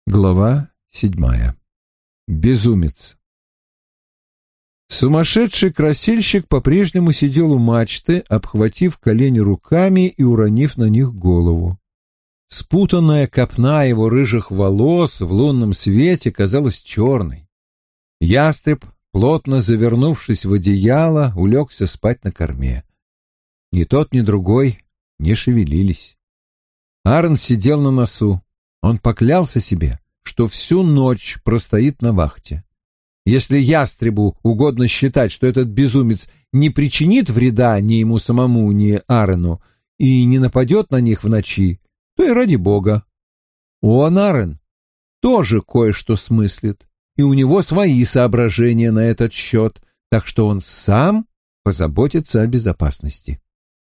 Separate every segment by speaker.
Speaker 1: Глава 7. Безумец. Сумасшедший красильщик по-прежнему сидел у мачты, обхватив колени руками и уронив на них голову. Спутанная копна его рыжих волос в лунном свете казалась черной. Ястреб, плотно завернувшись в одеяло, улегся спать на корме. Ни тот, ни другой не шевелились. Аарон сидел на носу. Он поклялся себе, что всю ночь простоит на вахте. Если ястребу угодно считать, что этот безумец не причинит вреда ни ему самому, ни Аарону, и не нападет на них в ночи, то и ради бога. Он, Аарон, тоже кое-что смыслит, и у него свои соображения на этот счет, так что он сам позаботится о безопасности.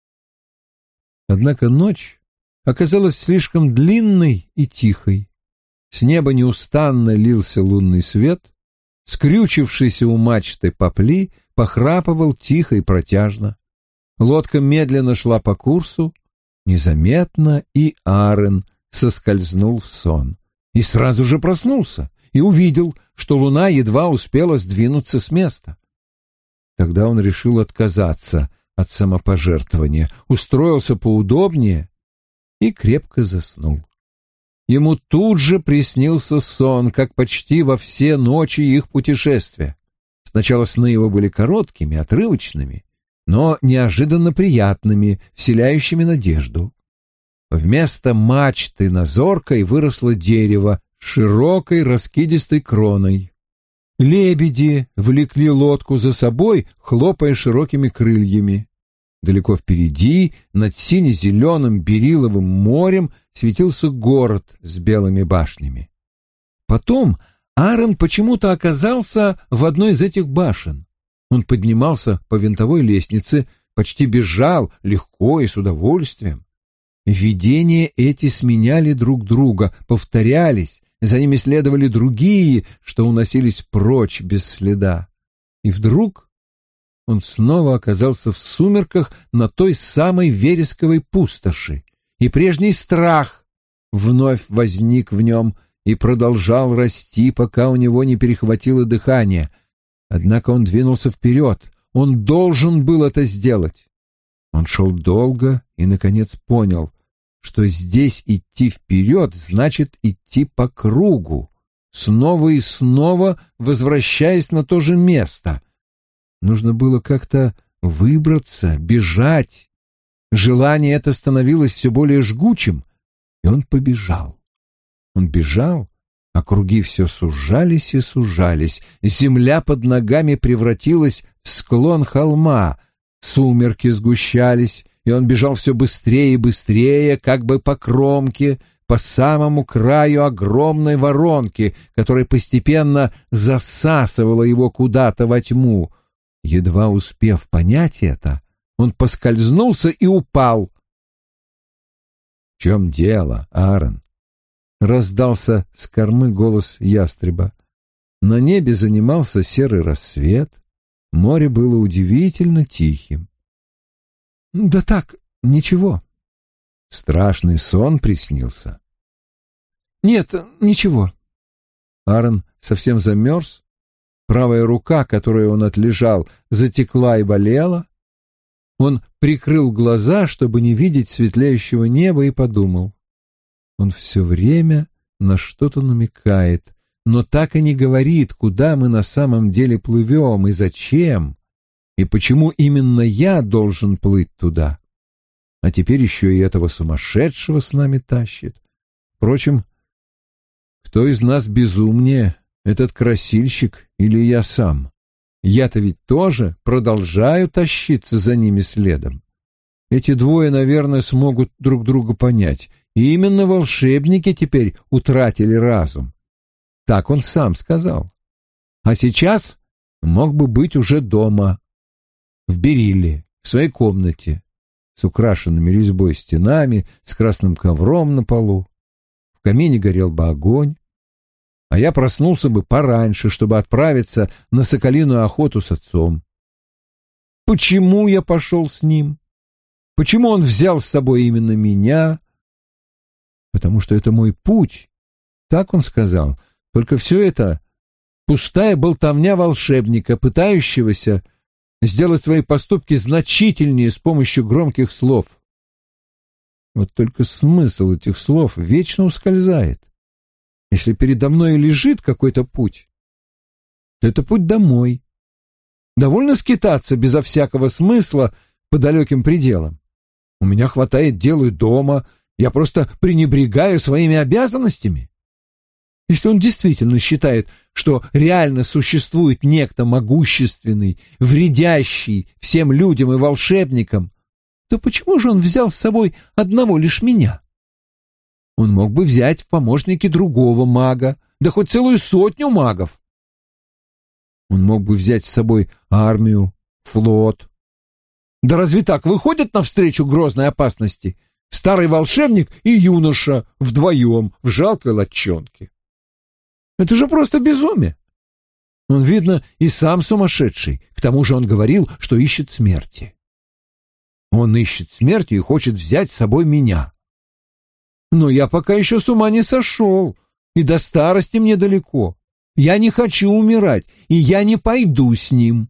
Speaker 1: Однако ночь оказалась слишком длинной и тихой. С неба неустанно лился лунный свет, скрючившийся у мачты попли похрапывал тихо и протяжно. Лодка медленно шла по курсу, незаметно, и Аарон соскользнул в сон. И сразу же проснулся и увидел, что луна едва успела сдвинуться с места. Тогда он решил отказаться от самопожертвования, устроился поудобнее и крепко заснул. Ему тут же приснился сон, как почти во все ночи их путешествия. Сначала сны его были короткими, отрывочными, но неожиданно приятными, вселяющими надежду. Вместо мачты на зоркой выросло дерево с широкой раскидистой кроной. Лебеди влекли лодку за собой, хлопая широкими крыльями. Далеко впереди, над сине-зеленым берилловым морем, светился город с белыми башнями. Потом Аарон почему-то оказался в одной из этих башен. Он поднимался по винтовой лестнице, почти бежал, легко и с удовольствием. Видения эти сменяли друг друга, повторялись, за ними следовали другие, что уносились прочь без следа. И вдруг он снова оказался в сумерках на той самой вересковой пустоши, и прежний страх вновь возник в нем и продолжал расти, пока у него не перехватило дыхание. Однако он двинулся вперед, он должен был это сделать. Он шел долго и, наконец, понял, что здесь идти вперед значит идти по кругу, снова и снова возвращаясь на то же место. Нужно было как-то выбраться, бежать. Желание это становилось все более жгучим, и он побежал. Он бежал, а круги все сужались и сужались. Земля под ногами превратилась в склон холма. Сумерки сгущались, и он бежал все быстрее и быстрее, как бы по кромке, по самому краю огромной воронки, которая постепенно засасывала его куда-то во тьму. Едва успев понять это, он поскользнулся и упал. — В чем дело, Аарон? — раздался с кормы голос ястреба. На небе занимался серый рассвет, море было удивительно тихим. — Да так, ничего. Страшный сон приснился. — Нет, ничего. Аарон совсем замерз. Правая рука, которой он отлежал, затекла и болела. Он прикрыл глаза, чтобы не видеть светлеющего неба, и подумал. Он все время на что-то намекает, но так и не говорит, куда мы на самом деле плывем и зачем, и почему именно я должен плыть туда. А теперь еще и этого сумасшедшего с нами тащит. Впрочем, кто из нас безумнее, этот красильщик или я сам? Я-то ведь тоже продолжаю тащиться за ними следом. Эти двое, наверное, смогут друг друга понять. И именно волшебники теперь утратили разум. Так он сам сказал. А сейчас мог бы быть уже дома, в Берилле, в своей комнате, с украшенными резьбой стенами, с красным ковром на полу. В камине горел бы огонь. А я проснулся бы пораньше, чтобы отправиться на соколиную охоту с отцом. Почему я пошел с ним? Почему он взял с собой именно меня? Потому что это мой путь, так он сказал, только все это пустая болтовня волшебника, пытающегося сделать свои поступки значительнее с помощью громких слов. Вот только смысл этих слов вечно ускользает. Если передо мной лежит какой-то путь, то это путь домой. Довольно скитаться безо всякого смысла по далеким пределам. У меня хватает дел и дома, я просто пренебрегаю своими обязанностями. Если он действительно считает, что реально существует некто могущественный, вредящий всем людям и волшебникам, то почему же он взял с собой одного лишь меня? Он мог бы взять в помощники другого мага, да хоть целую 100 магов. Он мог бы взять с собой армию, флот. Да разве так выходят навстречу грозной опасности старый волшебник и юноша вдвоем в жалкой латчонке? Это же просто безумие. Он, видно, и сам сумасшедший. К тому же он говорил, что ищет смерти. Он ищет смерти и хочет взять с собой меня. Но я пока еще с ума не сошел, и до старости мне далеко. Я не хочу умирать, и я не пойду с ним.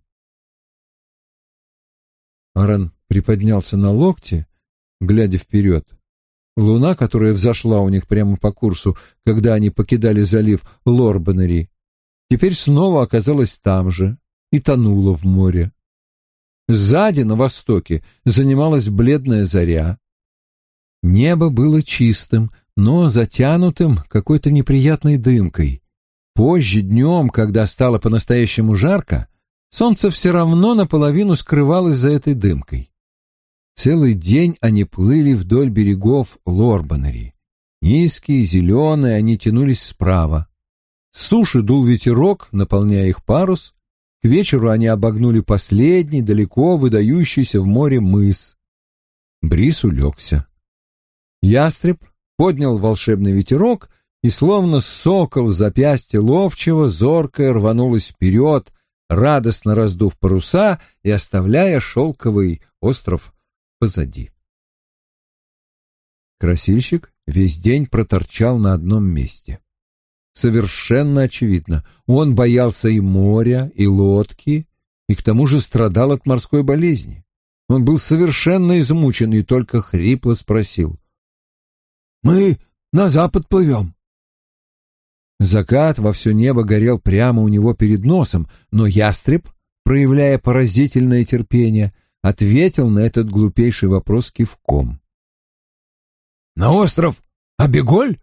Speaker 1: Арен приподнялся на локте, глядя вперед. Луна, которая взошла у них прямо по курсу, когда они покидали залив Лорбанери, теперь снова оказалась там же и тонула в море. Сзади, на востоке, занималась бледная заря. Небо было чистым, но затянутым какой-то неприятной дымкой. Позже, днем, когда стало по-настоящему жарко, солнце все равно наполовину скрывалось за этой дымкой. Целый день они плыли вдоль берегов Лорбанери. Низкие, зеленые, они тянулись справа. С суши дул ветерок, наполняя их парус. К вечеру они обогнули последний, далеко выдающийся в море мыс. Бриз улегся. Ястреб поднял волшебный ветерок, и словно сокол с запястья ловчего зорко рванулось вперед, радостно раздув паруса и оставляя шелковый остров позади. Красильщик весь день проторчал на одном месте. Совершенно очевидно, он боялся и моря, и лодки, и к тому же страдал от морской болезни. Он был совершенно измучен и только хрипло спросил: «Мы на запад плывем». Закат во все небо горел прямо у него перед носом, но ястреб, проявляя поразительное терпение, ответил на этот глупейший вопрос кивком. «На остров Абиголь?»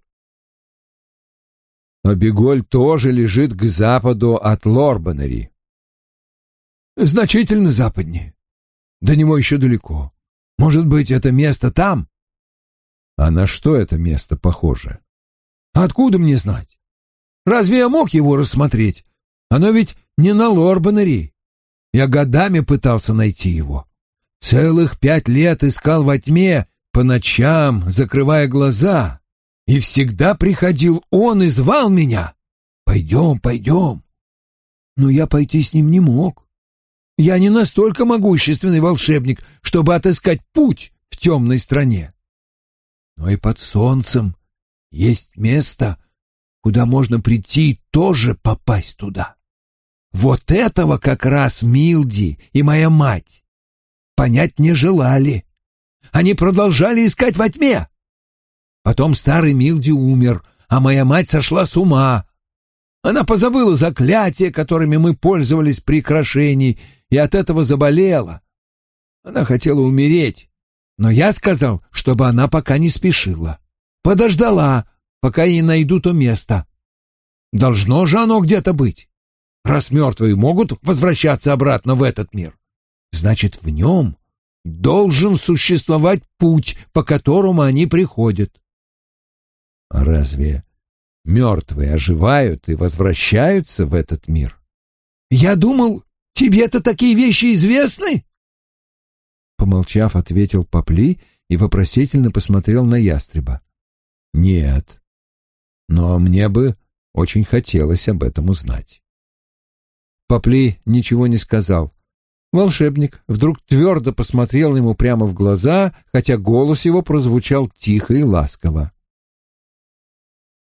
Speaker 1: «Абиголь тоже лежит к западу от Лорбанери». «Значительно западнее. До него еще далеко. Может быть, это место там?» «А на что это место похоже?» «Откуда мне знать? Разве я мог его рассмотреть? Оно ведь не на Лорбанери. Я годами пытался найти его. Целых 5 лет искал во тьме, по ночам, закрывая глаза. И всегда приходил он и звал меня: «Пойдем, пойдем». Но я пойти с ним не мог. Я не настолько могущественный волшебник, чтобы отыскать путь в темной стране. Но и под солнцем есть место, куда можно прийти и тоже попасть туда. Вот этого как раз Милди и моя мать понять не желали. Они продолжали искать во тьме. Потом старый Милди умер, а моя мать сошла с ума. Она позабыла заклятия, которыми мы пользовались при крошении, и от этого заболела. Она хотела умереть, но я сказал, чтобы она пока не спешила. Подождала, пока ей найду то место. Должно же оно где-то быть. Раз мертвые могут возвращаться обратно в этот мир, значит, в нем должен существовать путь, по которому они приходят. А разве мертвые оживают и возвращаются в этот мир? Я думал, тебе-то такие вещи известны? Помолчав, ответил Попли и вопросительно посмотрел на ястреба. Нет, но мне бы очень хотелось об этом узнать. Попли ничего не сказал. Волшебник вдруг твердо посмотрел ему прямо в глаза, хотя голос его прозвучал тихо и ласково. «У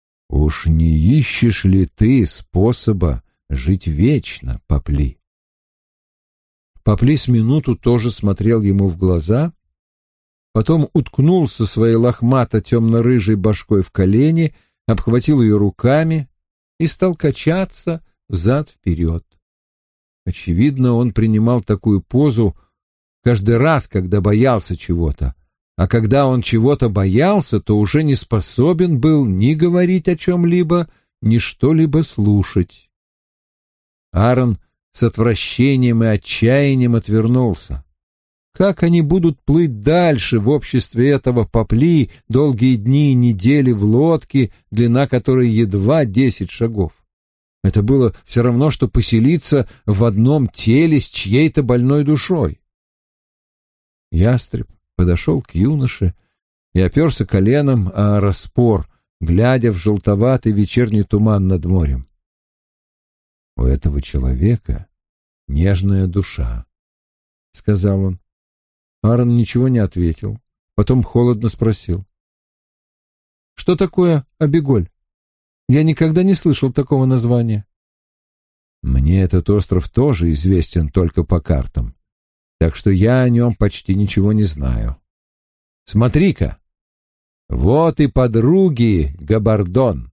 Speaker 1: Уж не ищешь ли ты способа жить вечно, Попли? Попли с минуту тоже смотрел ему в глаза, потом уткнулся своей лохмато-темно-рыжей башкой в колени, обхватил ее руками и стал качаться взад-вперед. Очевидно, он принимал такую позу каждый раз, когда боялся чего-то, а когда он чего-то боялся, то уже не способен был ни говорить о чем-либо, ни что-либо слушать. Аарон с отвращением и отчаянием отвернулся. Как они будут плыть дальше в обществе этого Попли долгие дни и недели в лодке, длина которой едва 10 шагов? Это было все равно, что поселиться в одном теле с чьей-то больной душой. Ястреб подошел к юноше и оперся коленом о распор, глядя в желтоватый вечерний туман над морем. «У этого человека нежная душа», — сказал он. Аарон ничего не ответил, потом холодно спросил: «Что такое Абиголь? Я никогда не слышал такого названия». «Мне этот остров тоже известен только по картам, так что я о нем почти ничего не знаю. Смотри-ка, вот и подруги Габардон».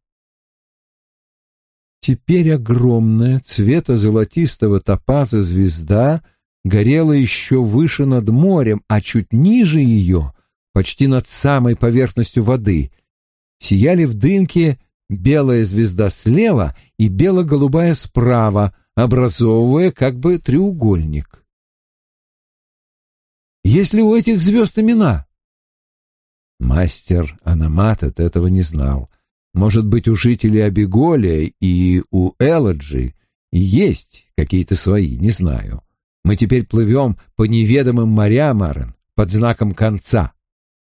Speaker 1: Теперь огромная, цвета золотистого топаза звезда горела еще выше над морем, а чуть ниже ее, почти над самой поверхностью воды, сияли в дымке белая звезда слева и бело-голубая справа, образовывая как бы треугольник. «Есть ли у этих звезд имена?» Мастер Анаматет этого не знал. Может быть, у жителей Абиголя и у Элоджи есть какие-то свои, не знаю. Мы теперь плывем по неведомым морям, Аарон, под знаком конца.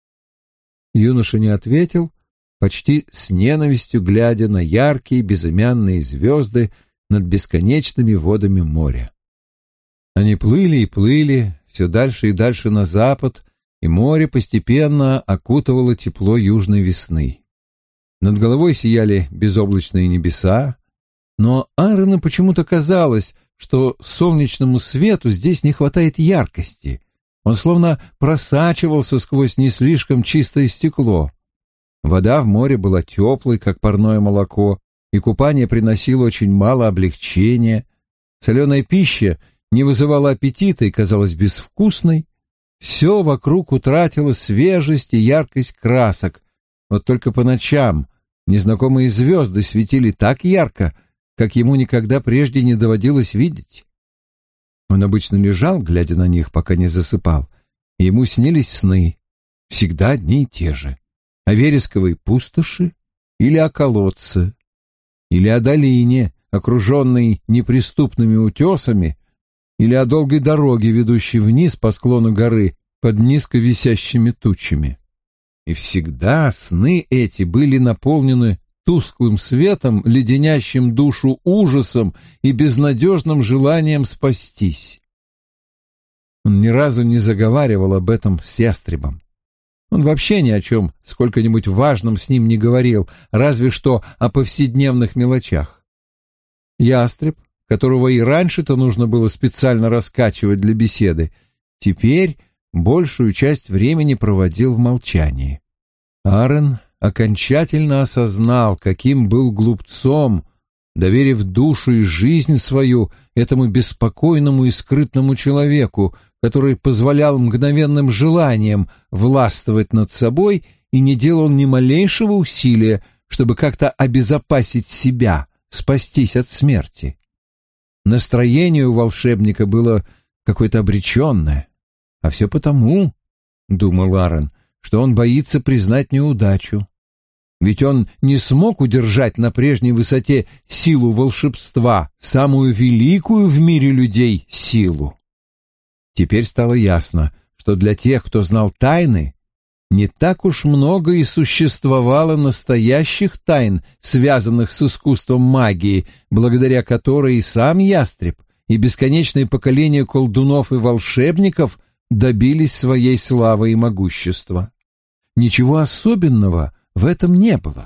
Speaker 1: Юноша не ответил, почти с ненавистью глядя на яркие безымянные звезды над бесконечными водами моря. Они плыли и плыли, все дальше и дальше на запад, и море постепенно окутывало тепло южной весны. Над головой сияли безоблачные небеса, но Аарону почему-то казалось, что солнечному свету здесь не хватает яркости. Он словно просачивался сквозь не слишком чистое стекло. Вода в море была теплой, как парное молоко, и купание приносило очень мало облегчения. Соленая пища не вызывала аппетита и казалась безвкусной. Все вокруг утратило свежесть и яркость красок. Вот только по ночам незнакомые звезды светили так ярко, как ему никогда прежде не доводилось видеть. Он обычно лежал, глядя на них, пока не засыпал, и ему снились сны, всегда одни и те же, о вересковой пустоши или о колодце, или о долине, окруженной неприступными утесами, или о долгой дороге, ведущей вниз по склону горы под низко висящими тучами. И всегда сны эти были наполнены тусклым светом, леденящим душу ужасом и безнадежным желанием спастись. Он ни разу не заговаривал об этом с ястребом. Он вообще ни о чем сколько-нибудь важном с ним не говорил, разве что о повседневных мелочах. Ястреб, которого и раньше-то нужно было специально раскачивать для беседы, теперь большую часть времени проводил в молчании. Аарон окончательно осознал, каким был глупцом, доверив душу и жизнь свою этому беспокойному и скрытному человеку, который позволял мгновенным желаниям властвовать над собой и не делал ни малейшего усилия, чтобы как-то обезопасить себя, спастись от смерти. Настроение у волшебника было какое-то обреченное. А все потому, — думал Аарон, — что он боится признать неудачу. Ведь он не смог удержать на прежней высоте силу волшебства, самую великую в мире людей силу. Теперь стало ясно, что для тех, кто знал тайны, не так уж много и существовало настоящих тайн, связанных с искусством магии, благодаря которой и сам ястреб, и бесконечные поколения колдунов и волшебников добились своей славы и могущества. Ничего особенного в этом не было.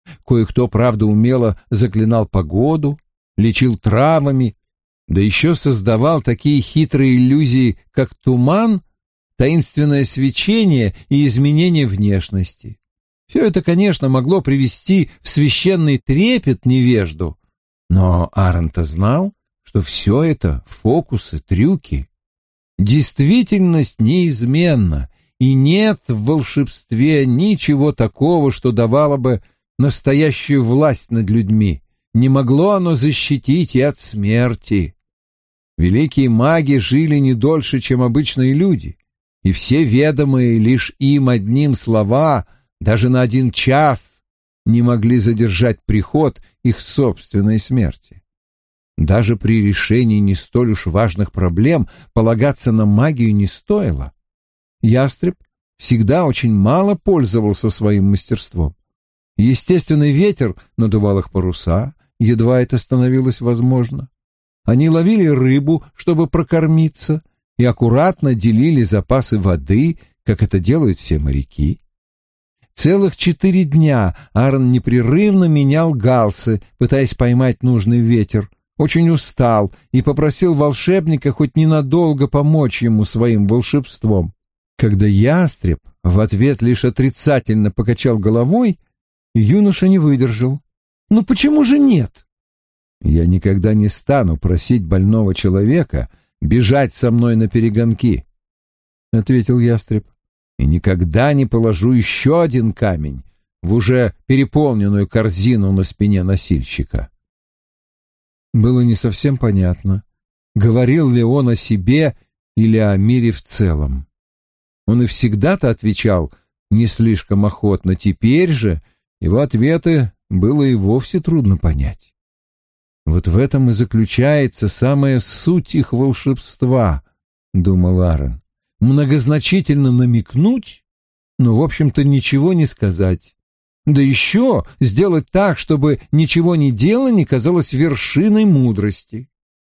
Speaker 1: Кое-кто, правда, умело заклинал погоду, лечил травами, да еще создавал такие хитрые иллюзии, как туман, таинственное свечение и изменение внешности. Все это, конечно, могло привести в священный трепет невежду, но Аарон-то знал, что все это фокусы, трюки. Действительность неизменна, и нет в волшебстве ничего такого, что давало бы настоящую власть над людьми. Не могло оно защитить и от смерти. Великие маги жили не дольше, чем обычные люди, и все ведомые лишь им одним слова, даже на 1 час, не могли задержать приход их собственной смерти. Даже при решении не столь уж важных проблем полагаться на магию не стоило. Ястреб всегда очень мало пользовался своим мастерством. Естественный ветер надувал их паруса, едва это становилось возможно. Они ловили рыбу, чтобы прокормиться, и аккуратно делили запасы воды, как это делают все моряки. Целых 4 дня Аарон непрерывно менял галсы, пытаясь поймать нужный ветер, очень устал и попросил волшебника хоть ненадолго помочь ему своим волшебством. Когда ястреб в ответ лишь отрицательно покачал головой, юноша не выдержал. «Ну почему же нет?» «Я никогда не стану просить больного человека бежать со мной на перегонки», — ответил ястреб, «и никогда не положу еще 1 камень в уже переполненную корзину на спине носильщика». Было не совсем понятно, говорил ли он о себе или о мире в целом. Он и всегда-то отвечал не слишком охотно, теперь же его ответы было и вовсе трудно понять. Вот в этом и заключается самая суть их волшебства, думал Аарон. Многозначительно намекнуть, но, в общем-то, ничего не сказать. Да еще сделать так, чтобы ничего не делание казалось вершиной мудрости.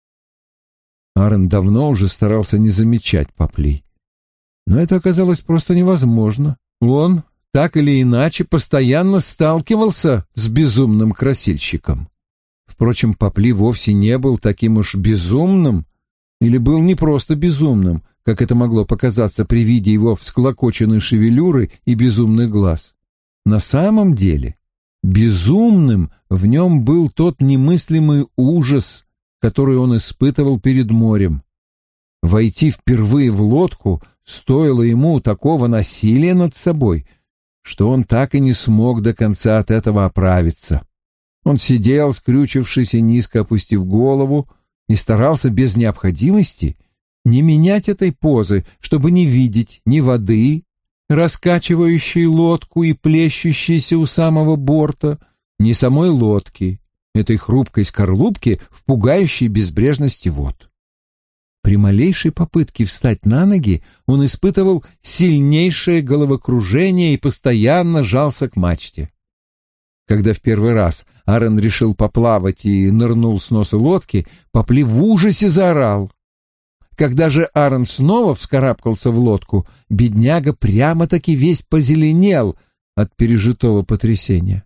Speaker 1: Аарон давно уже старался не замечать Попли. Но это оказалось просто невозможно. Он, так или иначе, постоянно сталкивался с безумным красильщиком. Впрочем, Попли вовсе не был таким уж безумным, или был не просто безумным, как это могло показаться при виде его всклокоченной шевелюры и безумных глаз. На самом деле, безумным в нем был тот немыслимый ужас, который он испытывал перед морем. Войти впервые в лодку стоило ему такого насилия над собой, что он так и не смог до конца от этого оправиться. Он сидел, скрючившись и низко опустив голову, и старался без необходимости не менять этой позы, чтобы не видеть ни воды, раскачивающей лодку и плещущейся у самого борта, ни самой лодки, этой хрупкой скорлупки в пугающей безбрежности вод. При малейшей попытке встать на ноги он испытывал сильнейшее головокружение и постоянно жался к мачте. Когда в первый раз Аарон решил поплавать и нырнул с носа лодки, Попли в ужасе заорал. Когда же Аарон снова вскарабкался в лодку, бедняга прямо-таки весь позеленел от пережитого потрясения.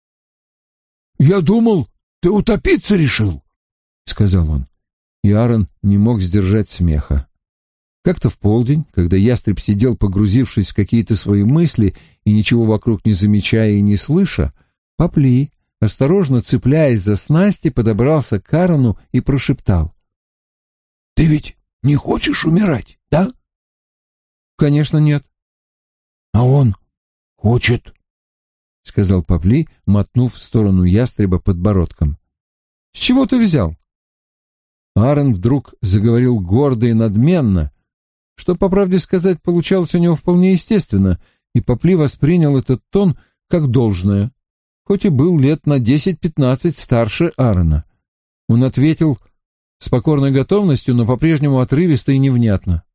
Speaker 1: «Я думал, ты утопиться решил», — сказал он. И Аарон не мог сдержать смеха. Как-то в полдень, когда ястреб сидел, погрузившись в какие-то свои мысли и ничего вокруг не замечая и не слыша, Попли, осторожно цепляясь за снасти, подобрался к Аарону и прошептал. «Ты ведь не хочешь умирать, да?» «Конечно, нет». «А он хочет», — сказал Попли, мотнув в сторону ястреба подбородком. «С чего ты взял?» Аарон вдруг заговорил гордо и надменно, что, по правде сказать, получалось у него вполне естественно, и Попли воспринял этот тон как должное, хоть и был лет на 10-15 старше Аарона. Он ответил с покорной готовностью, но по-прежнему отрывисто и невнятно.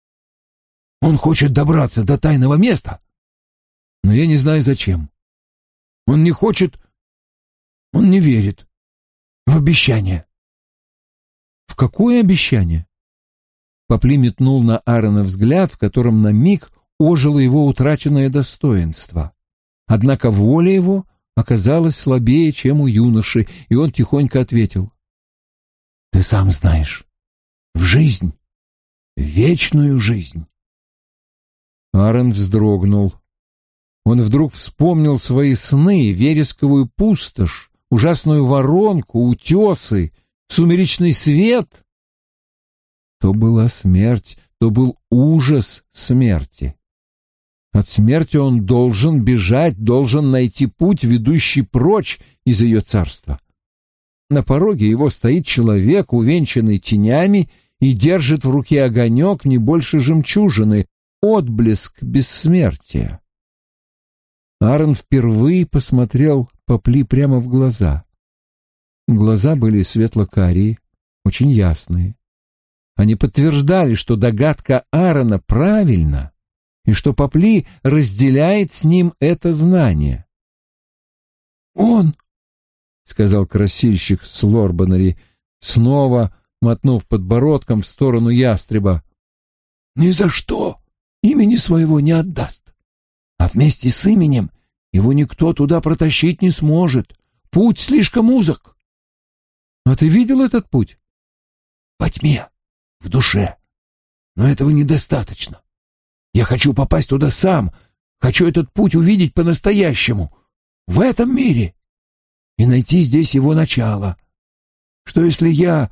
Speaker 1: «Он хочет добраться до тайного места, но я не знаю зачем. Он не хочет, он не верит в обещание». «В какое обещание?» Попли метнул на Аарона взгляд, в котором на миг ожило его утраченное достоинство. Однако воля его оказалась слабее, чем у юноши, и он тихонько ответил: «Ты сам знаешь, в жизнь, в вечную жизнь». Аарон вздрогнул. Он вдруг вспомнил свои сны, вересковую пустошь, ужасную воронку, утесы, сумеречный свет. То была смерть, то был ужас смерти. От смерти он должен бежать, должен найти путь, ведущий прочь из ее царства. На пороге его стоит человек, увенчанный тенями, и держит в руке огонек не больше жемчужины, отблеск бессмертия. Аарон впервые посмотрел Попли прямо в глаза. Глаза были светло-карие, очень ясные. Они подтверждали, что догадка Аарона правильна, и что Попли разделяет с ним это знание. «Он!» — сказал красильщик Слорбанари, снова мотнув подбородком в сторону ястреба. «Ни за что имени своего не отдаст. А вместе с именем его никто туда протащить не сможет. Путь слишком узок». «А ты видел этот путь?» «Во тьме, в душе. Но этого недостаточно. Я хочу попасть туда сам, хочу этот путь увидеть по-настоящему, в этом мире, и найти здесь его начало. Что если я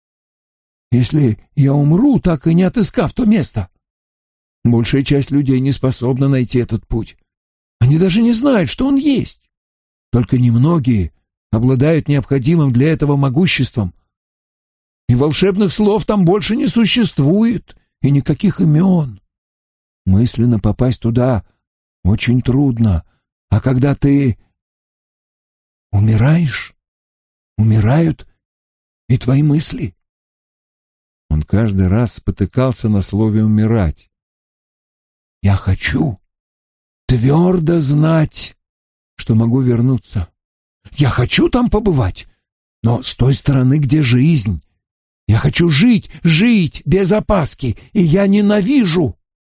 Speaker 1: умру, так и не отыскав то место? Большая часть людей не способна найти этот путь. Они даже не знают, что он есть. Только немногие обладают необходимым для этого могуществом. И волшебных слов там больше не существует, и никаких имен. Мысленно попасть туда очень трудно, а когда ты умираешь, умирают и твои мысли». Он каждый раз спотыкался на слове «умирать». «Я хочу твердо знать, что могу вернуться. Я хочу там побывать, но с той стороны, где жизнь. Я хочу жить без опаски, и я ненавижу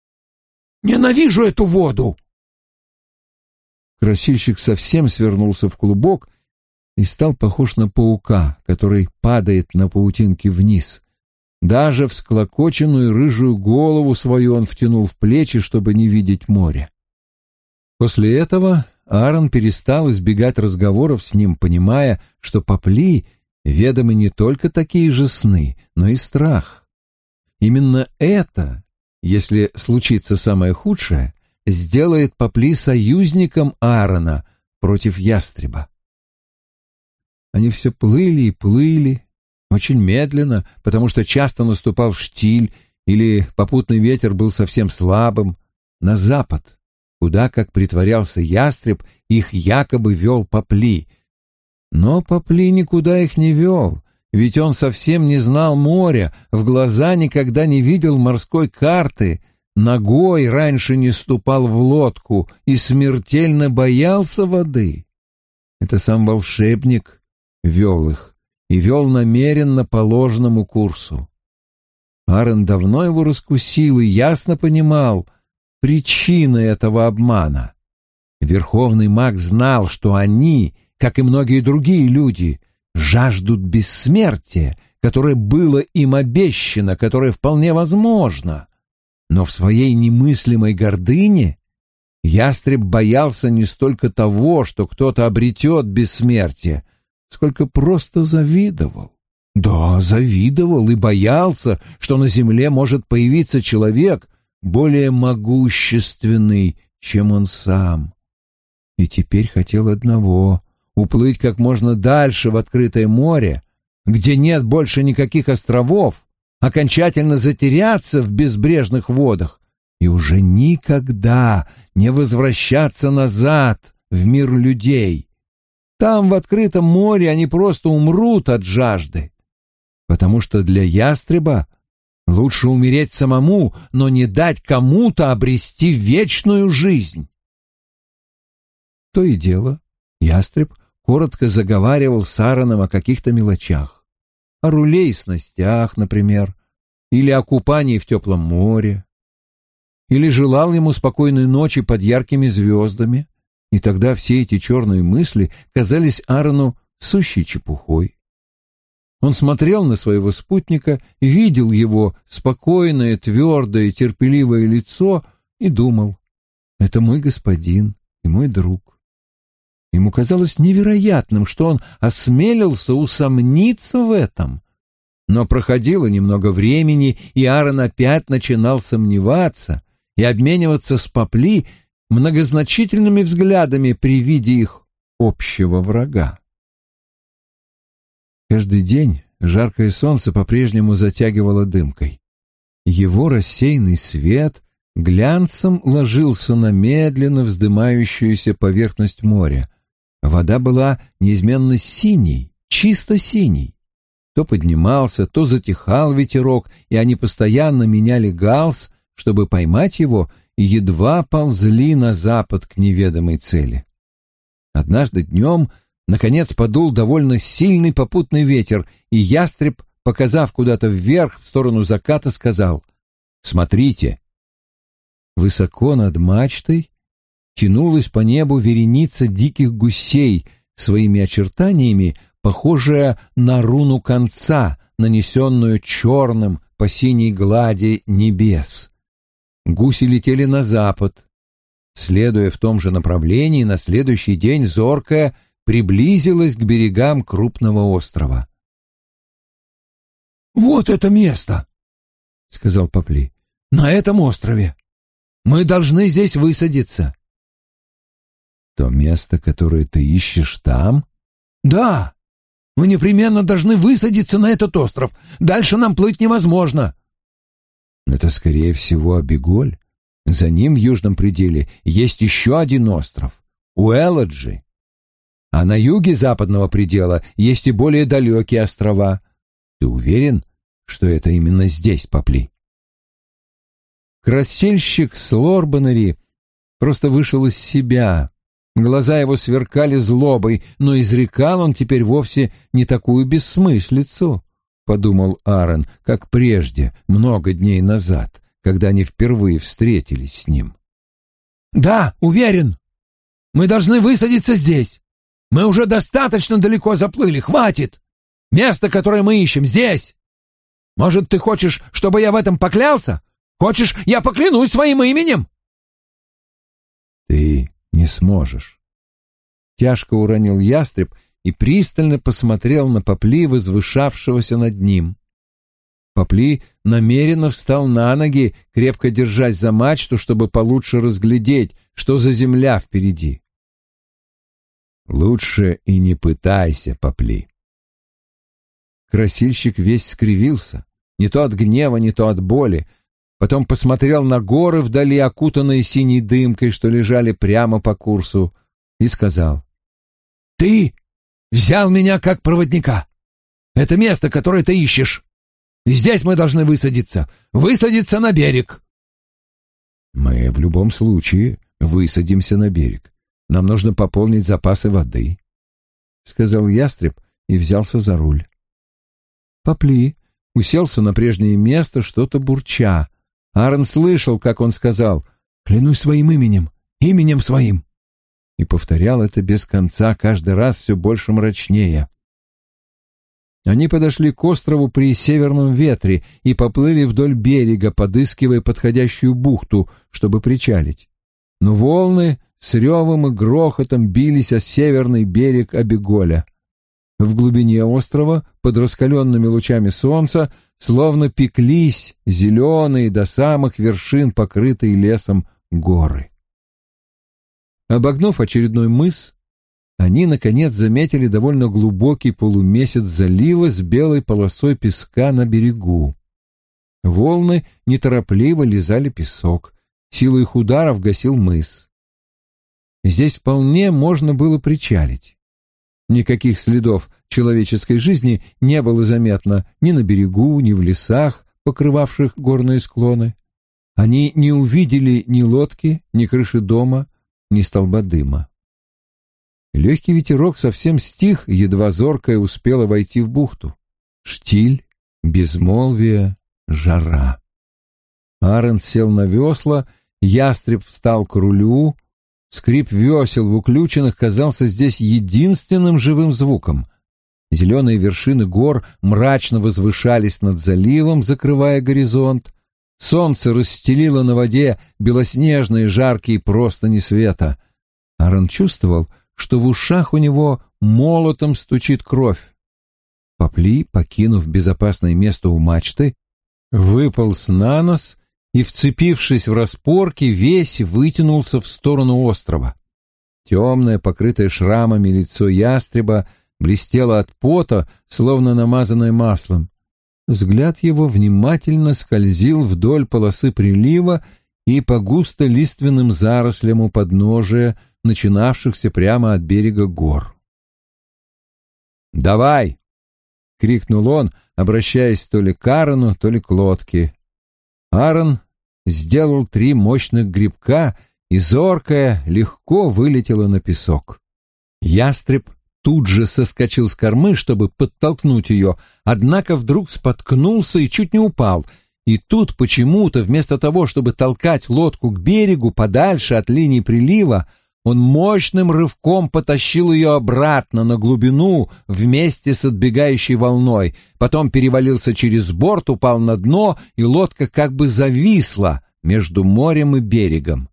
Speaker 1: эту воду». Красильщик совсем свернулся в клубок и стал похож на паука, который падает на паутинке вниз. Даже всклокоченную рыжую голову свою он втянул в плечи, чтобы не видеть море. После этого Аарон перестал избегать разговоров с ним, понимая, что Попли ведомы не только такие же сны, но и страх. Именно это, если случится самое худшее, сделает Попли союзником Аарона против ястреба. Они все плыли и плыли, очень медленно, потому что часто наступал штиль или попутный ветер был совсем слабым, на запад, куда, как притворялся ястреб, их якобы вел Попли. Но Попли никуда их не вел, ведь он совсем не знал моря, в глаза никогда не видел морской карты, ногой раньше не ступал в лодку и смертельно боялся воды. Это сам волшебник вел их и вел намеренно по ложному курсу. Аарон давно его раскусил и ясно понимал причины этого обмана. Верховный маг знал, что они, как и многие другие люди, жаждут бессмертия, которое было им обещано, которое вполне возможно. Но в своей немыслимой гордыне ястреб боялся не столько того, что кто-то обретет бессмертие, сколько просто завидовал. Да, завидовал и боялся, что на земле может появиться человек более могущественный, чем он сам. И теперь хотел одного — уплыть как можно дальше в открытое море, где нет больше никаких островов, окончательно затеряться в безбрежных водах и уже никогда не возвращаться назад в мир людей. Там, в открытом море, они просто умрут от жажды, потому что для ястреба лучше умереть самому, но не дать кому-то обрести вечную жизнь. То и дело, ястреб коротко заговаривал с Аароном о каких-то мелочах, о руле и снастях, например, или о купании в теплом море, или желал ему спокойной ночи под яркими звездами, и тогда все эти черные мысли казались Аарону сущей чепухой. Он смотрел на своего спутника, видел его спокойное, твердое, терпеливое лицо и думал: «Это мой господин и мой друг». Ему казалось невероятным, что он осмелился усомниться в этом. Но проходило немного времени, и Аарон опять начинал сомневаться и обмениваться с Попли многозначительными взглядами при виде их общего врага. Каждый день жаркое солнце по-прежнему затягивало дымкой. Его рассеянный свет глянцем ложился на медленно вздымающуюся поверхность моря. Вода была неизменно синей, чисто синей. То поднимался, то затихал ветерок, и они постоянно меняли галс, чтобы поймать его, и едва ползли на запад к неведомой цели. Однажды днем, наконец, подул довольно сильный попутный ветер, и ястреб, показав куда-то вверх, в сторону заката, сказал: «Смотрите!» Высоко над мачтой тянулась по небу вереница диких гусей, своими очертаниями похожая на руну конца, нанесенную черным по синей глади небес. Гуси летели на запад. Следуя в том же направлении, на следующий день зоркая приблизилась к берегам крупного острова. «Вот это место!» — сказал Попли. «На этом острове. Мы должны здесь высадиться». «То место, которое ты ищешь, там?» «Да. Мы непременно должны высадиться на этот остров. Дальше нам плыть невозможно». «Это, скорее всего, Абиголь. За ним в южном пределе есть еще один остров — Уэладжи. А на юге западного предела есть и более далекие острова. Ты уверен, что это именно здесь, Попли?» Красильщик Слорбанери просто вышел из себя. Глаза его сверкали злобой, но изрекал он теперь вовсе не такую бессмыслицу, — подумал Аарон, как прежде, много дней назад, когда они впервые встретились с ним. «Да, уверен. Мы должны высадиться здесь. Мы уже достаточно далеко заплыли, хватит. Место, которое мы ищем, здесь. Может, ты хочешь, чтобы я в этом поклялся? Хочешь, я поклянусь своим именем?» «Ты не сможешь». Тяжко уронил ястреб и пристально посмотрел на Попли, возвышавшегося над ним. Попли намеренно встал на ноги, крепко держась за мачту, чтобы получше разглядеть, что за земля впереди. «Лучше и не пытайся, Попли». Красильщик весь скривился, не то от гнева, не то от боли. Потом посмотрел на горы вдали, окутанные синей дымкой, что лежали прямо по курсу, и сказал: «Ты взял меня как проводника. Это место, которое ты ищешь. Здесь мы должны высадиться на берег». «Мы в любом случае высадимся на берег. Нам нужно пополнить запасы воды», — сказал ястреб и взялся за руль. Попли уселся на прежнее место, что-то бурча. Аарон слышал, как он сказал: «Клянусь своим именем, именем своим», и повторял это без конца, каждый раз все больше мрачнее. Они подошли к острову при северном ветре и поплыли вдоль берега, подыскивая подходящую бухту, чтобы причалить. Но волны с ревом и грохотом бились о северный берег Абиголя. В глубине острова, под раскаленными лучами солнца, словно пеклись зеленые до самых вершин, покрытые лесом, горы. Обогнув очередной мыс, они, наконец, заметили довольно глубокий полумесяц залива с белой полосой песка на берегу. Волны неторопливо лизали песок, силу их ударов гасил мыс. Здесь вполне можно было причалить. Никаких следов человеческой жизни не было заметно ни на берегу, ни в лесах, покрывавших горные склоны. Они не увидели ни лодки, ни крыши дома, ни столба дыма. Легкий ветерок совсем стих, едва зоркая успела войти в бухту. Штиль, безмолвие, жара. Аарон сел на весла, ястреб встал к рулю. Скрип весел в уключенных казался здесь единственным живым звуком. Зеленые вершины гор мрачно возвышались над заливом, закрывая горизонт. Солнце расстелило на воде белоснежные жаркие простыни света. Аарон чувствовал, что в ушах у него молотом стучит кровь. Попли, покинув безопасное место у мачты, выполз на нос и, вцепившись в распорки, весь вытянулся в сторону острова. Темное, покрытое шрамами лицо ястреба блестело от пота, словно намазанное маслом. Взгляд его внимательно скользил вдоль полосы прилива и по густо-лиственным зарослям у подножия, начинавшихся прямо от берега гор. «Давай!» — крикнул он, обращаясь то ли к Аарону, то ли к лодке. Аарон сделал 3 мощных грибка, и зоркая легко вылетела на песок. Ястреб тут же соскочил с кормы, чтобы подтолкнуть ее, однако вдруг споткнулся и чуть не упал. И тут почему-то вместо того, чтобы толкать лодку к берегу подальше от линии прилива, он мощным рывком потащил ее обратно на глубину вместе с отбегающей волной, потом перевалился через борт, упал на дно, и лодка как бы зависла между морем и берегом.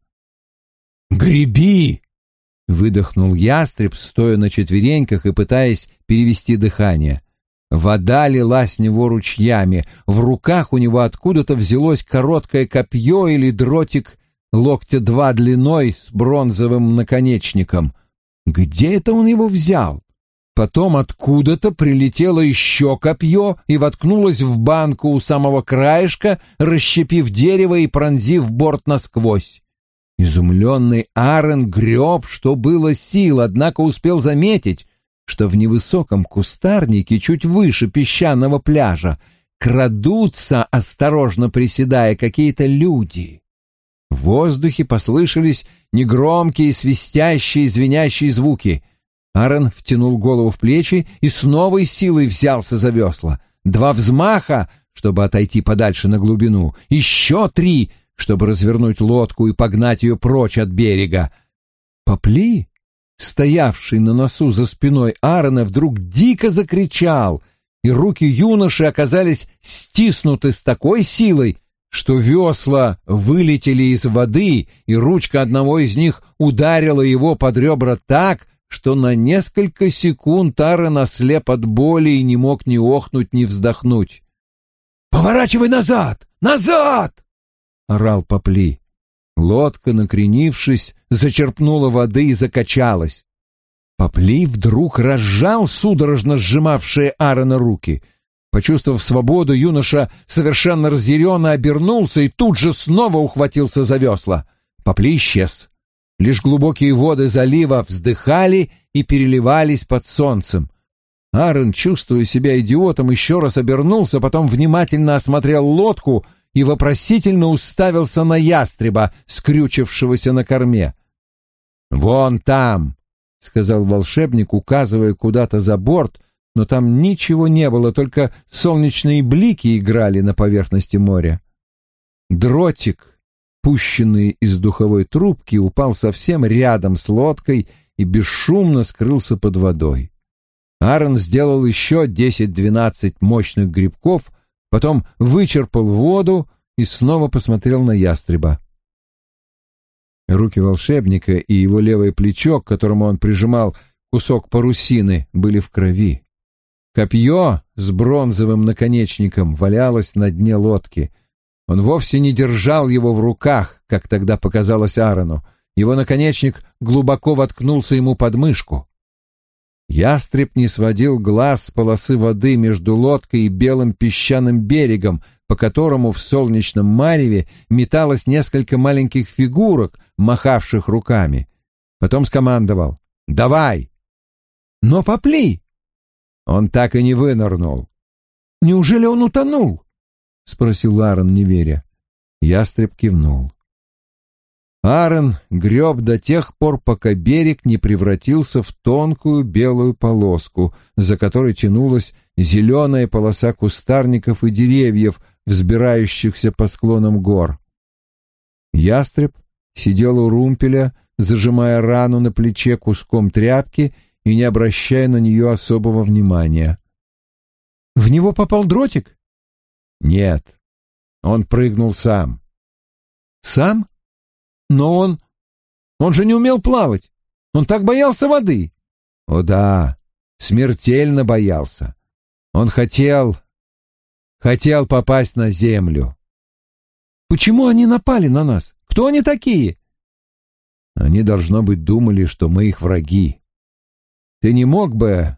Speaker 1: «Греби!» — выдохнул ястреб, стоя на четвереньках и пытаясь перевести дыхание. Вода лилась с него ручьями, в руках у него откуда-то взялось короткое копье или дротик локтя 2 длиной с бронзовым наконечником. Где это он его взял? Потом откуда-то прилетело еще копье и воткнулось в банку у самого краешка, расщепив дерево и пронзив борт насквозь. Изумленный Аарон греб, что было сил, однако успел заметить, что в невысоком кустарнике чуть выше песчаного пляжа крадутся, осторожно приседая, какие-то люди. В воздухе послышались негромкие, свистящие, звенящие звуки. Аарон втянул голову в плечи и с новой силой взялся за весла. 2 взмаха, чтобы отойти подальше на глубину, еще 3, чтобы развернуть лодку и погнать ее прочь от берега. Попли, стоявший на носу за спиной Аарона, вдруг дико закричал, и руки юноши оказались стиснуты с такой силой, что весла вылетели из воды, и ручка одного из них ударила его под ребра так, что на несколько секунд Аарон ослеп от боли и не мог ни охнуть, ни вздохнуть. «Поворачивай назад! Назад!» — орал Попли. Лодка, накренившись, зачерпнула воды и закачалась. Попли вдруг разжал судорожно сжимавшие Аарона руки. Почувствовав свободу, юноша совершенно разъяренно обернулся и тут же снова ухватился за весла. Попли исчез. Лишь глубокие воды залива вздыхали и переливались под солнцем. Аарон, чувствуя себя идиотом, еще раз обернулся, потом внимательно осмотрел лодку и вопросительно уставился на ястреба, скрючившегося на корме. «Вон там», — сказал волшебник, указывая куда-то за борт, но там ничего не было, только солнечные блики играли на поверхности моря. Дротик, пущенный из духовой трубки, упал совсем рядом с лодкой и бесшумно скрылся под водой. Аарон сделал еще 10-12 мощных грибков, потом вычерпал воду и снова посмотрел на ястреба. Руки волшебника и его левое плечо, к которому он прижимал кусок парусины, были в крови. Копье с бронзовым наконечником валялось на дне лодки. Он вовсе не держал его в руках, как тогда показалось Аарону. Его наконечник глубоко воткнулся ему под мышку. Ястреб не сводил глаз с полосы воды между лодкой и белым песчаным берегом, по которому в солнечном мареве металось несколько маленьких фигурок, махавших руками. Потом скомандовал: «Давай!» «Но Попли!» Он так и не вынырнул. «Неужели он утонул?» — спросил Аарон, не веря. Ястреб кивнул. Аарон греб до тех пор, пока берег не превратился в тонкую белую полоску, за которой тянулась зеленая полоса кустарников и деревьев, взбирающихся по склонам гор. Ястреб сидел у румпеля, зажимая рану на плече куском тряпки и не обращая на нее особого внимания. «В него попал дротик?» «Нет, он прыгнул сам». «Сам? Но он же не умел плавать. Он так боялся воды». «О да, смертельно боялся. Он хотел попасть на землю». «Почему они напали на нас? Кто они такие?» «Они, должно быть, думали, что мы их враги. Ты не мог бы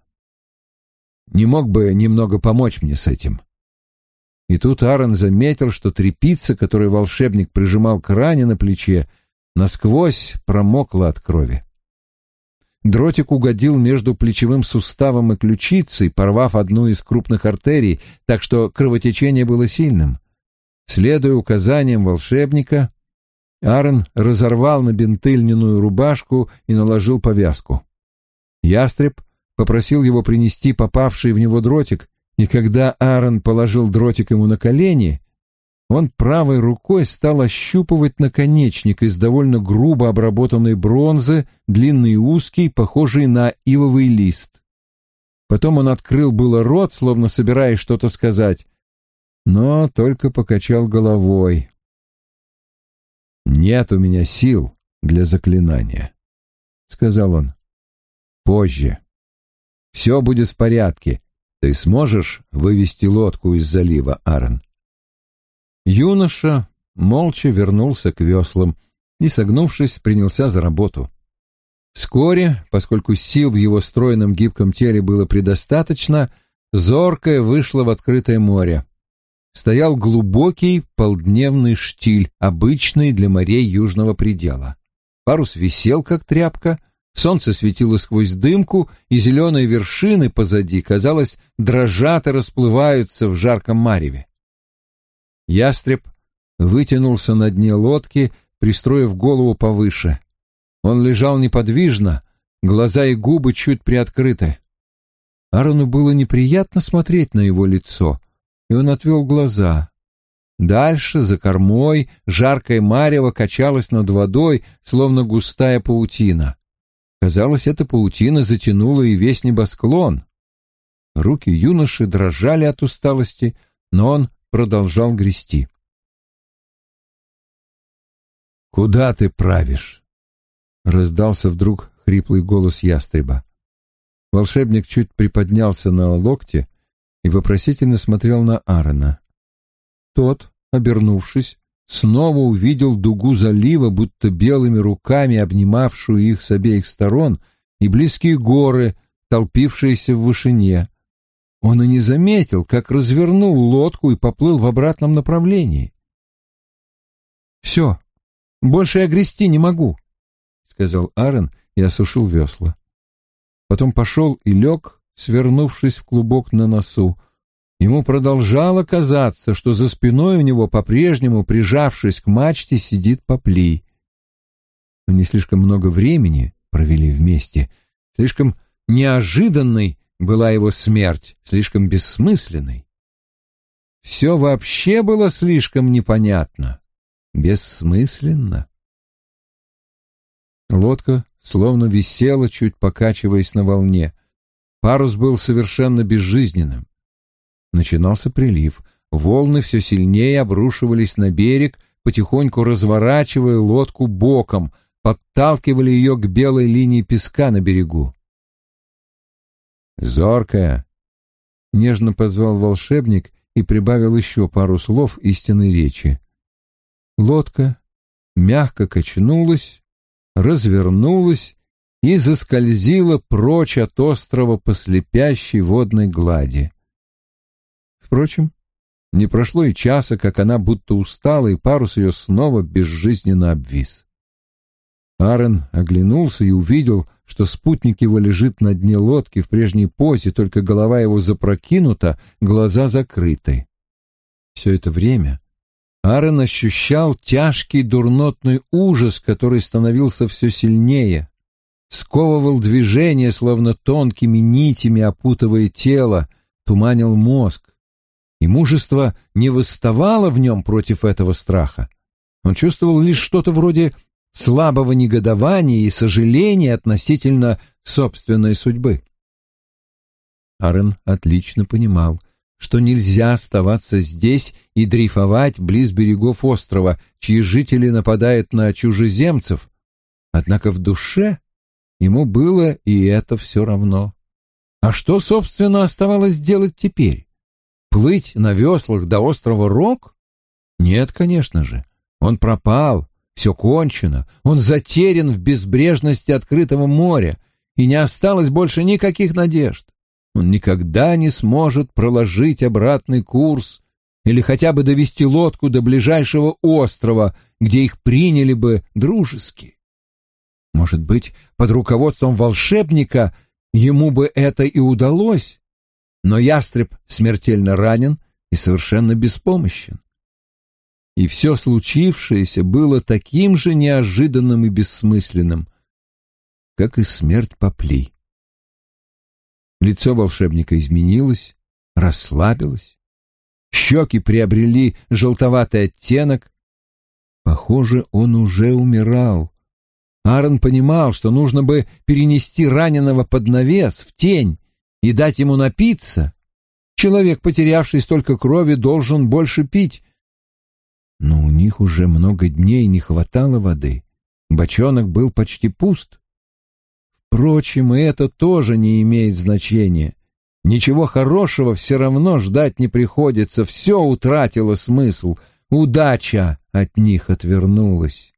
Speaker 1: немного помочь мне с этим?» И тут Аарон заметил, что тряпица, которую волшебник прижимал к ране на плече, насквозь промокла от крови. Дротик угодил между плечевым суставом и ключицей, порвав одну из крупных артерий, так что кровотечение было сильным. Следуя указаниям волшебника, Аарон разорвал на бинты льняную рубашку и наложил повязку. Ястреб попросил его принести попавший в него дротик, и когда Аарон положил дротик ему на колени, он правой рукой стал ощупывать наконечник из довольно грубо обработанной бронзы, длинный и узкий, похожий на ивовый лист. Потом он открыл было рот, словно собираясь что-то сказать, но только покачал головой. «Нет у меня сил для заклинания», — сказал он. «Позже. Все будет в порядке. Ты сможешь вывести лодку из залива, Аарон?» Юноша молча вернулся к веслам и, согнувшись, принялся за работу. Вскоре, поскольку сил в его стройном гибком теле было предостаточно, зоркая вышла в открытое море. Стоял глубокий полдневный штиль, обычный для морей южного предела. Парус висел, как тряпка, солнце светило сквозь дымку, и зеленые вершины позади, казалось, дрожат и расплываются в жарком мареве. Ястреб вытянулся на дне лодки, пристроив голову повыше. Он лежал неподвижно, глаза и губы чуть приоткрыты. Аарону было неприятно смотреть на его лицо, и он отвел глаза. Дальше, за кормой, жаркое марево качалось над водой, словно густая паутина. Казалось, эта паутина затянула и весь небосклон. Руки юноши дрожали от усталости, но он продолжал грести. «Куда ты правишь?» — раздался вдруг хриплый голос ястреба. Волшебник чуть приподнялся на локте и вопросительно смотрел на Аарона. Тот, обернувшись, снова увидел дугу залива, будто белыми руками обнимавшую их с обеих сторон, и близкие горы, толпившиеся в вышине. Он и не заметил, как развернул лодку и поплыл в обратном направлении. «Все, больше я грести не могу», — сказал Аарон и осушил весла. Потом пошел и лег, свернувшись в клубок на носу. Ему продолжало казаться, что за спиной у него по-прежнему, прижавшись к мачте, сидит Попли. Они слишком много времени провели вместе, слишком неожиданной была его смерть, слишком бессмысленной. Все вообще было слишком непонятно, бессмысленно. Лодка словно висела, чуть покачиваясь на волне. Парус был совершенно безжизненным. Начинался прилив. Волны все сильнее обрушивались на берег, потихоньку разворачивая лодку боком, подталкивали ее к белой линии песка на берегу. «Зоркая!» — нежно позвал волшебник и прибавил еще пару слов истинной речи. Лодка мягко качнулась, развернулась и заскользила прочь от острова по слепящей водной глади. Впрочем, не прошло и часа, как она будто устала, и парус ее снова безжизненно обвис. Аарон оглянулся и увидел, что спутник его лежит на дне лодки в прежней позе, только голова его запрокинута, глаза закрыты. Все это время Аарон ощущал тяжкий дурнотный ужас, который становился все сильнее, сковывал движение, словно тонкими нитями опутывая тело, туманил мозг. И мужество не восставало в нем против этого страха. Он чувствовал лишь что-то вроде слабого негодования и сожаления относительно собственной судьбы. Аарон отлично понимал, что нельзя оставаться здесь и дрейфовать близ берегов острова, чьи жители нападают на чужеземцев, однако в душе ему было и это все равно. А что, собственно, оставалось делать теперь? Плыть на веслах до острова Рок? Нет, конечно же. Он пропал, все кончено, он затерян в безбрежности открытого моря, и не осталось больше никаких надежд. Он никогда не сможет проложить обратный курс или хотя бы довести лодку до ближайшего острова, где их приняли бы дружески. Может быть, под руководством волшебника ему бы это и удалось, но ястреб смертельно ранен и совершенно беспомощен. И все случившееся было таким же неожиданным и бессмысленным, как и смерть Попли. Лицо волшебника изменилось, расслабилось, щеки приобрели желтоватый оттенок. Похоже, он уже умирал. Аарон понимал, что нужно бы перенести раненого под навес, в тень, и дать ему напиться. Человек, потерявший столько крови, должен больше пить. Но у них уже много дней не хватало воды. Бочонок был почти пуст. Впрочем, и это тоже не имеет значения. Ничего хорошего все равно ждать не приходится, все утратило смысл, удача от них отвернулась.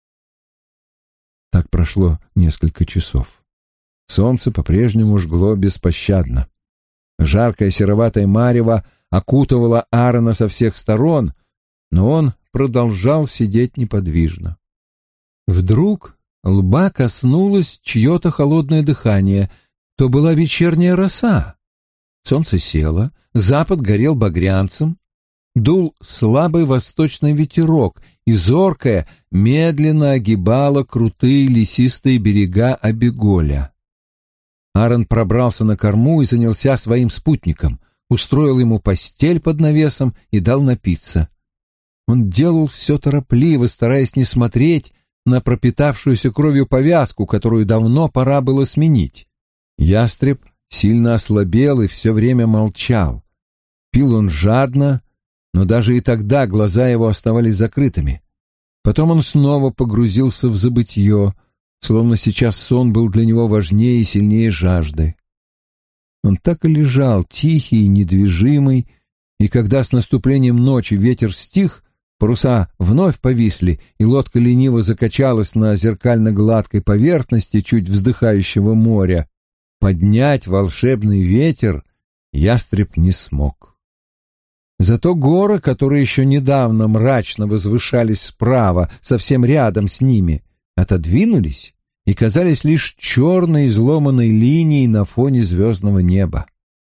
Speaker 1: Так прошло несколько часов. Солнце по-прежнему жгло беспощадно. Жаркое сероватое марево окутывало Аарона со всех сторон, но он продолжал сидеть неподвижно. Вдруг лба коснулось чье-то холодное дыхание. То была вечерняя роса. Солнце село, запад горел багрянцем, дул слабый восточный ветерок, и зоркая медленно огибала крутые лесистые берега Абиголя. Аарон пробрался на корму и занялся своим спутником, устроил ему постель под навесом и дал напиться. Он делал все торопливо, стараясь не смотреть на пропитавшуюся кровью повязку, которую давно пора было сменить. Ястреб сильно ослабел и все время молчал. Пил он жадно, но даже и тогда глаза его оставались закрытыми. Потом он снова погрузился в забытье, словно сейчас сон был для него важнее и сильнее жажды. Он так и лежал, тихий и недвижимый, и когда с наступлением ночи ветер стих, паруса вновь повисли, и лодка лениво закачалась на зеркально-гладкой поверхности чуть вздыхающего моря, поднять волшебный ветер ястреб не смог. Зато горы, которые еще недавно мрачно возвышались справа, совсем рядом с ними, отодвинулись и казались лишь черной изломанной линией на фоне звездного неба.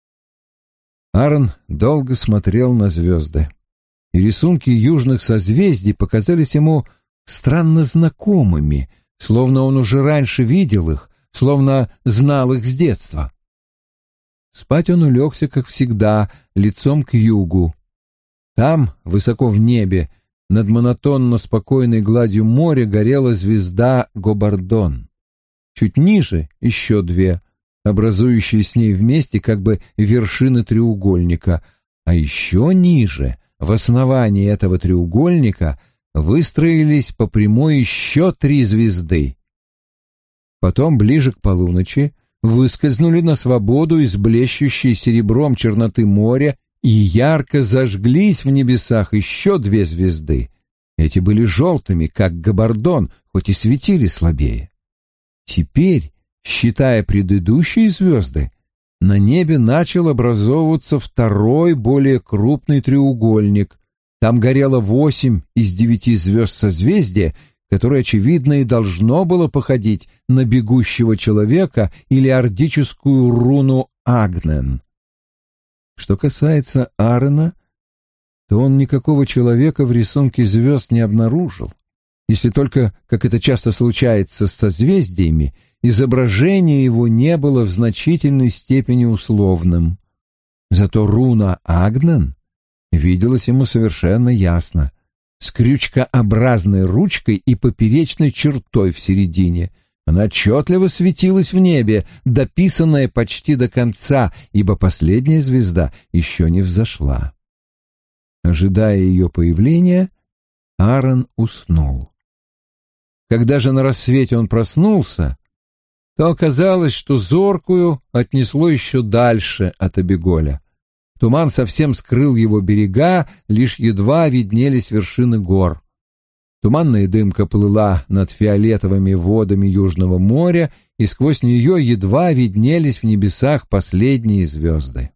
Speaker 1: Аарон долго смотрел на звезды, и рисунки южных созвездий показались ему странно знакомыми, словно он уже раньше видел их, словно знал их с детства. Спать он улегся, как всегда, лицом к югу. Там, высоко в небе, над монотонно спокойной гладью моря горела звезда Гобардон. Чуть ниже еще две, образующие с ней вместе как бы вершины треугольника, а еще ниже, в основании этого треугольника, выстроились по прямой еще 3 звезды. Потом, ближе к полуночи, выскользнули на свободу из блещущей серебром черноты моря и ярко зажглись в небесах еще 2 звезды. Эти были желтыми, как Гобардон, хоть и светили слабее. Теперь, считая предыдущие звезды, на небе начал образовываться второй, более крупный треугольник. Там горело 8 из 9 звезд созвездия, которое, очевидно, и должно было походить на бегущего человека или ордическую руну Агнен. Что касается Аарона, то он никакого человека в рисунке звезд не обнаружил, если только, как это часто случается с созвездиями, изображение его не было в значительной степени условным. Зато руна Агнен виделась ему совершенно ясно. с крючкообразной ручкой и поперечной чертой в середине. Она отчетливо светилась в небе, дописанная почти до конца, ибо последняя звезда еще не взошла. Ожидая ее появления, Аарон уснул. Когда же на рассвете он проснулся, то оказалось, что зоркую отнесло еще дальше от Абиголя. Туман совсем скрыл его берега, лишь едва виднелись вершины гор. Туманная дымка плыла над фиолетовыми водами Южного моря, и сквозь нее едва виднелись в небесах последние звезды.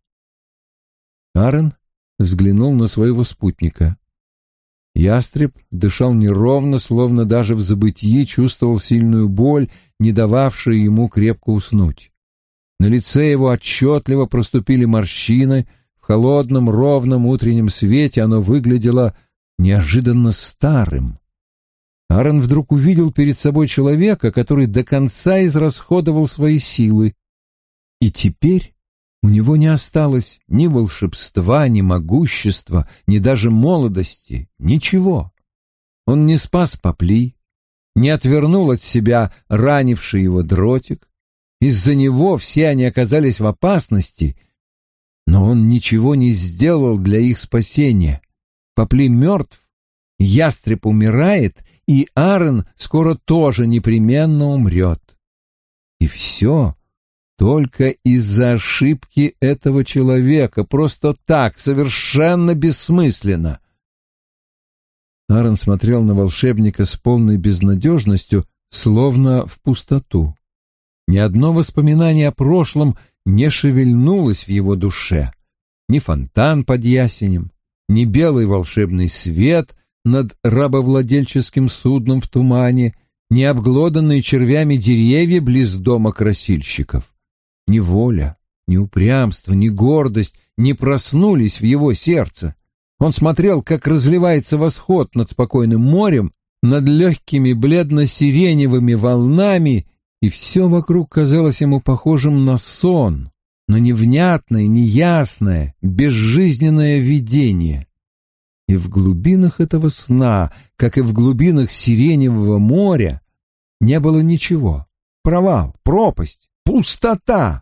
Speaker 1: Аарон взглянул на своего спутника. Ястреб дышал неровно, словно даже в забытьи чувствовал сильную боль, не дававшую ему крепко уснуть. На лице его отчетливо проступили морщины, в холодном ровном утреннем свете оно выглядело неожиданно старым. Аарон вдруг увидел перед собой человека, который до конца израсходовал свои силы, и теперь у него не осталось ни волшебства, ни могущества, ни даже молодости, ничего. Он не спас Попли, не отвернул от себя ранивший его дротик. Из-за него все они оказались в опасности, но он ничего не сделал для их спасения. Попли мертв, ястреб умирает, и Аарон скоро тоже непременно умрет. И все только из-за ошибки этого человека, просто так, совершенно бессмысленно. Аарон смотрел на волшебника с полной безнадежностью, словно в пустоту. Ни одно воспоминание о прошлом не шевельнулось в его душе. Ни фонтан под ясенем, ни белый волшебный свет над рабовладельческим судном в тумане, ни обглоданные червями деревья близ дома красильщиков. Ни воля, ни упрямство, ни гордость не проснулись в его сердце. Он смотрел, как разливается восход над спокойным морем, над легкими бледно-сиреневыми волнами, и все вокруг казалось ему похожим на сон, на невнятное, неясное, безжизненное видение. И в глубинах этого сна, как и в глубинах сиреневого моря, не было ничего. Провал, пропасть, пустота.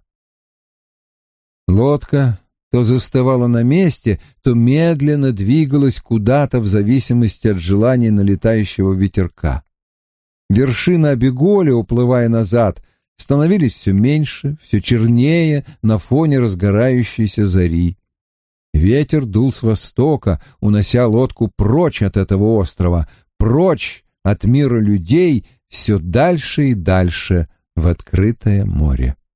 Speaker 1: Лодка то застывала на месте, то медленно двигалась куда-то в зависимости от желания налетающего ветерка. Вершины Абиголя, уплывая назад, становились все меньше, все чернее на фоне разгорающейся зари. Ветер дул с востока, унося лодку прочь от этого острова, прочь от мира людей, все дальше и дальше в открытое море.